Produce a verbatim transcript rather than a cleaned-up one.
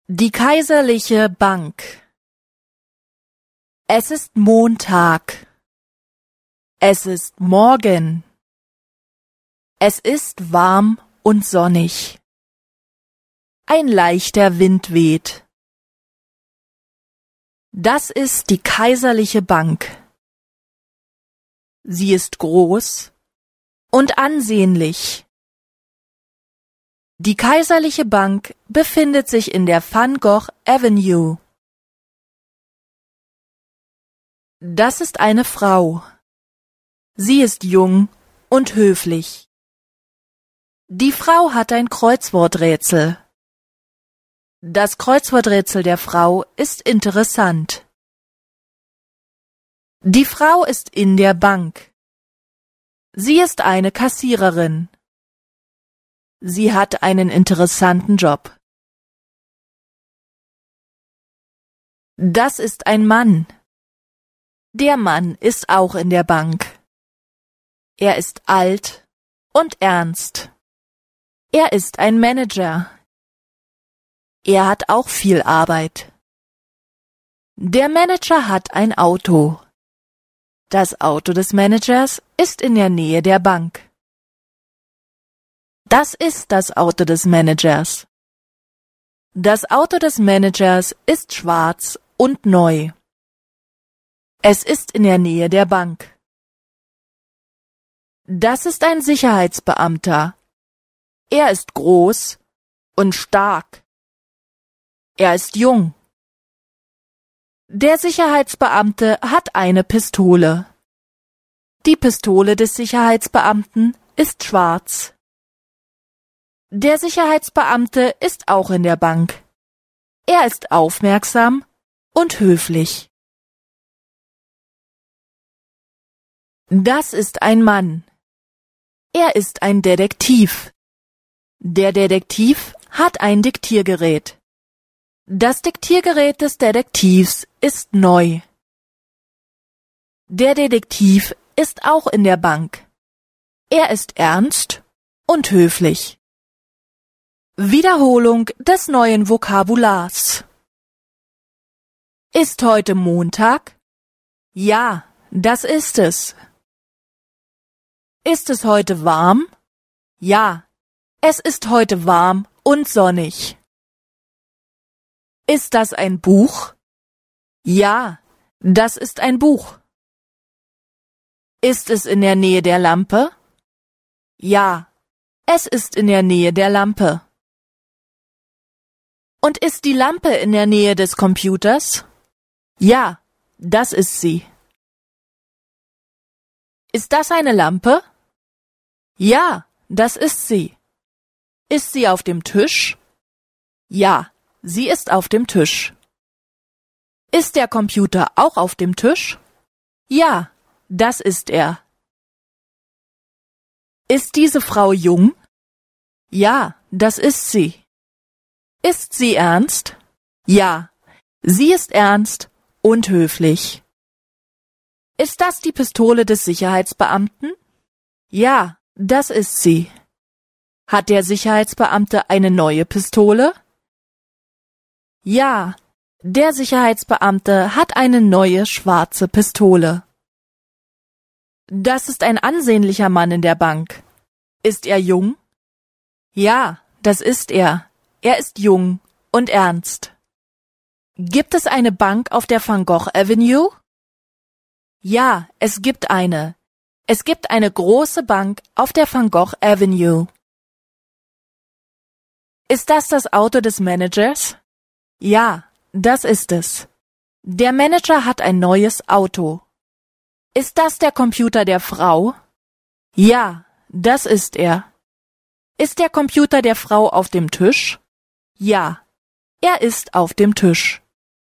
Die Kaiserliche Bank. Es ist Montag. Es ist Morgen. Es ist warm und sonnig. Ein leichter Wind weht. Das ist die Kaiserliche Bank. Sie ist groß und ansehnlich. Die Kaiserliche Bank befindet sich in der Van Gogh Avenue. Das ist eine Frau. Sie ist jung und höflich. Die Frau hat ein Kreuzworträtsel. Das Kreuzworträtsel der Frau ist interessant. Die Frau ist in der Bank. Sie ist eine Kassiererin. Sie hat einen interessanten Job. Das ist ein Mann. Der Mann ist auch in der Bank. Er ist alt und ernst. Er ist ein Manager. Er hat auch viel Arbeit. Der Manager hat ein Auto. Das Auto des Managers ist in der Nähe der Bank. Das ist das Auto des Managers. Das Auto des Managers ist schwarz und neu. Es ist in der Nähe der Bank. Das ist ein Sicherheitsbeamter. Er ist groß und stark. Er ist jung. Der Sicherheitsbeamte hat eine Pistole. Die Pistole des Sicherheitsbeamten ist schwarz. Der Sicherheitsbeamte ist auch in der Bank. Er ist aufmerksam und höflich. Das ist ein Mann. Er ist ein Detektiv. Der Detektiv hat ein Diktiergerät. Das Diktiergerät des Detektivs ist neu. Der Detektiv ist auch in der Bank. Er ist ernst und höflich. Wiederholung des neuen Vokabulars. Ist heute Montag? Ja, das ist es. Ist es heute warm? Ja, es ist heute warm und sonnig. Ist das ein Buch? Ja, das ist ein Buch. Ist es in der Nähe der Lampe? Ja, es ist in der Nähe der Lampe. Und ist die Lampe in der Nähe des Computers? Ja, das ist sie. Ist das eine Lampe? Ja, das ist sie. Ist sie auf dem Tisch? Ja, sie ist auf dem Tisch. Ist der Computer auch auf dem Tisch? Ja, das ist er. Ist diese Frau jung? Ja, das ist sie. Ist sie ernst? Ja, sie ist ernst und höflich. Ist das die Pistole des Sicherheitsbeamten? Ja, das ist sie. Hat der Sicherheitsbeamte eine neue Pistole? Ja, der Sicherheitsbeamte hat eine neue schwarze Pistole. Das ist ein ansehnlicher Mann in der Bank. Ist er jung? Ja, das ist er. Er ist jung und ernst. Gibt es eine Bank auf der Van Gogh Avenue? Ja, es gibt eine. Es gibt eine große Bank auf der Van Gogh Avenue. Ist das das Auto des Managers? Ja, das ist es. Der Manager hat ein neues Auto. Ist das der Computer der Frau? Ja, das ist er. Ist der Computer der Frau auf dem Tisch? Ja, er ist auf dem Tisch.